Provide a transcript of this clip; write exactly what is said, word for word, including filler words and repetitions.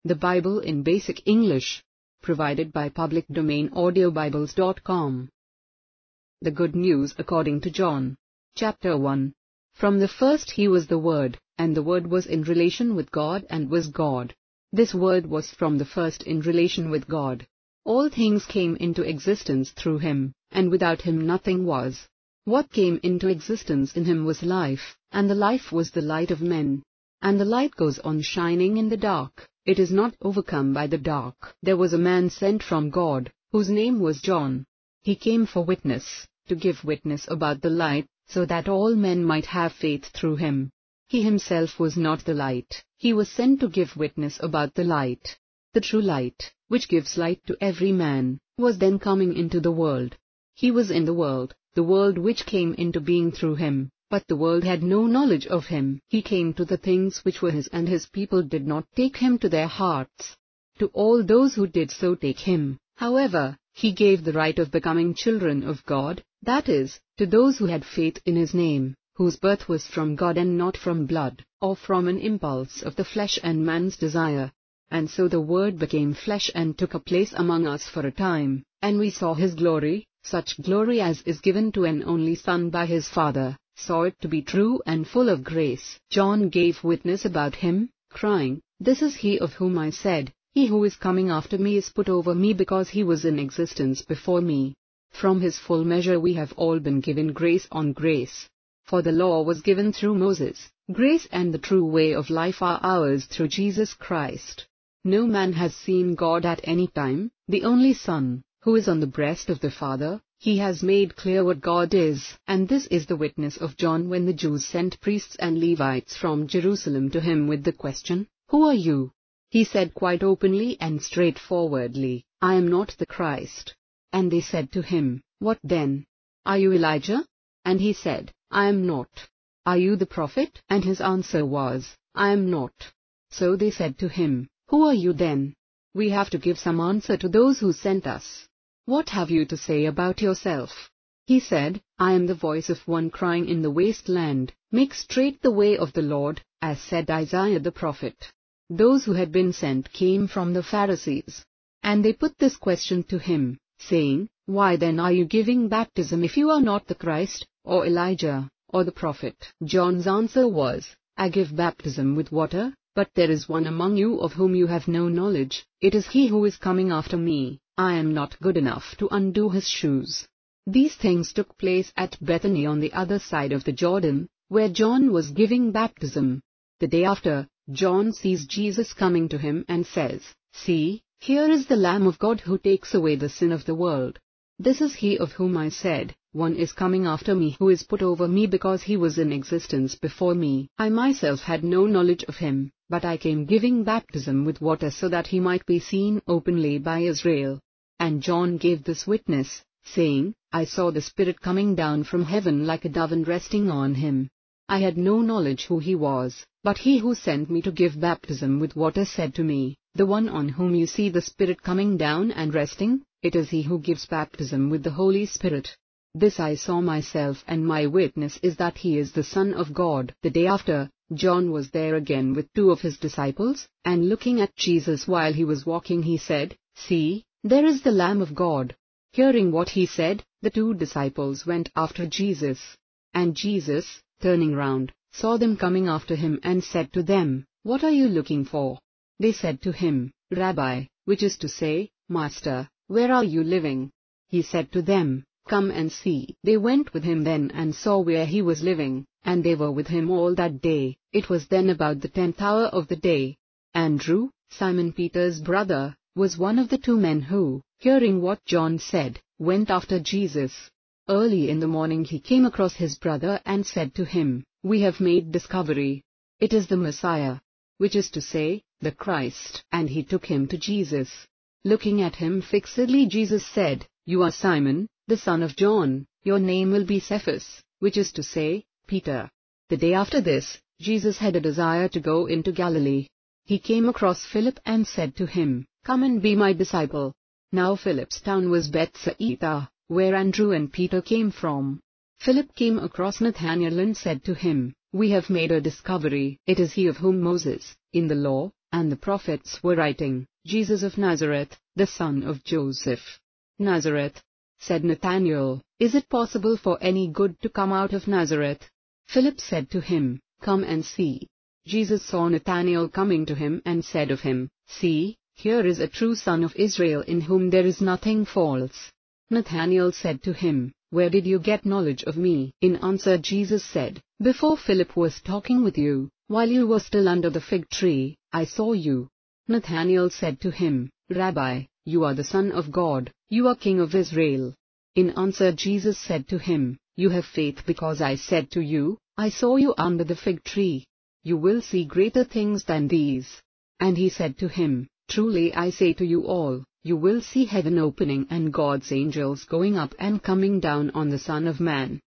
The Bible in Basic English. Provided by public domain audio bibles dot com. The Good News according to John. Chapter one. From the first he was the Word, and the Word was in relation with God and was God. This Word was from the first in relation with God. All things came into existence through him, and without him nothing was. What came into existence in him was life, and the life was the light of men. And the light goes on shining in the dark. It is not overcome by the dark. There was a man sent from God, whose name was John. He came for witness, to give witness about the light, so that all men might have faith through him. He himself was not the light. He was sent to give witness about the light. The true light, which gives light to every man, was then coming into the world. He was in the world, the world which came into being through him, but the world had no knowledge of him. He came to the things which were his, and his people did not take him to their hearts. To all those who did so take him, however, he gave the right of becoming children of God, that is, to those who had faith in his name, whose birth was from God and not from blood, or from an impulse of the flesh and man's desire. And so the Word became flesh and took a place among us for a time, and we saw his glory, such glory as is given to an only Son by his Father, saw it to be true and full of grace. John gave witness about him, crying, "This is he of whom I said, He who is coming after me is put over me because he was in existence before me." From his full measure we have all been given grace on grace. For the law was given through Moses, grace and the true way of life are ours through Jesus Christ. No man has seen God at any time. The only Son, who is on the breast of the Father, he has made clear what God is. And this is the witness of John when the Jews sent priests and Levites from Jerusalem to him with the question, "Who are you?" He said quite openly and straightforwardly, "I am not the Christ." And they said to him, "What then? Are you Elijah?" And he said, "I am not." "Are you the prophet?" And his answer was, "I am not." So they said to him, "Who are you then? We have to give some answer to those who sent us. What have you to say about yourself?" He said, "I am the voice of one crying in the wasteland, 'Make straight the way of the Lord,' as said Isaiah the prophet." Those who had been sent came from the Pharisees. And they put this question to him, saying, "Why then are you giving baptism if you are not the Christ, or Elijah, or the prophet?" John's answer was, "I give baptism with water, but there is one among you of whom you have no knowledge. It is he who is coming after me. I am not good enough to undo his shoes." These things took place at Bethany on the other side of the Jordan, where John was giving baptism. The day after, John sees Jesus coming to him and says, "See, here is the Lamb of God who takes away the sin of the world. This is he of whom I said, 'One is coming after me who is put over me because he was in existence before me.' I myself had no knowledge of him, but I came giving baptism with water so that he might be seen openly by Israel." And John gave this witness, saying, "I saw the Spirit coming down from heaven like a dove and resting on him. I had no knowledge who he was, but he who sent me to give baptism with water said to me, 'The one on whom you see the Spirit coming down and resting, it is he who gives baptism with the Holy Spirit.' This I saw myself, and my witness is that he is the Son of God." The day after, John was there again with two of his disciples, and looking at Jesus while he was walking he said, "See, there is the Lamb of God." Hearing what he said, the two disciples went after Jesus. And Jesus, turning round, saw them coming after him and said to them, "What are you looking for?" They said to him, "Rabbi," which is to say, Master, "where are you living?" He said to them, "Come and see." They went with him then and saw where he was living, and they were with him all that day. It was then about the tenth hour of the day. Andrew, Simon Peter's brother, was one of the two men who, hearing what John said, went after Jesus. Early in the morning he came across his brother and said to him, "We have made discovery. It is the Messiah," which is to say, the Christ. And he took him to Jesus. Looking at him fixedly, Jesus said, "You are Simon, the son of John. Your name will be Cephas," which is to say, Peter. The day after this, Jesus had a desire to go into Galilee. He came across Philip and said to him, "Come and be my disciple." Now Philip's town was Bethsaida, where Andrew and Peter came from. Philip came across Nathanael and said to him, "We have made a discovery. It is he of whom Moses, in the law, and the prophets were writing, Jesus of Nazareth, the son of Joseph. Nazareth, said Nathanael, is it possible for any good to come out of Nazareth? Philip said to him, come and see. Jesus saw Nathanael coming to him and said of him, see, here is a true son of Israel in whom there is nothing false. Nathanael said to him, where did you get knowledge of me? In answer Jesus said, before Philip was talking with you, while you were still under the fig tree, I saw you. Nathanael said to him, Rabbi, you are the Son of God, you are King of Israel. In answer Jesus said to him, you have faith because I said to you, I saw you under the fig tree. You will see greater things than these. And he said to him, truly I say to you all, you will see heaven opening and God's angels going up and coming down on the Son of Man.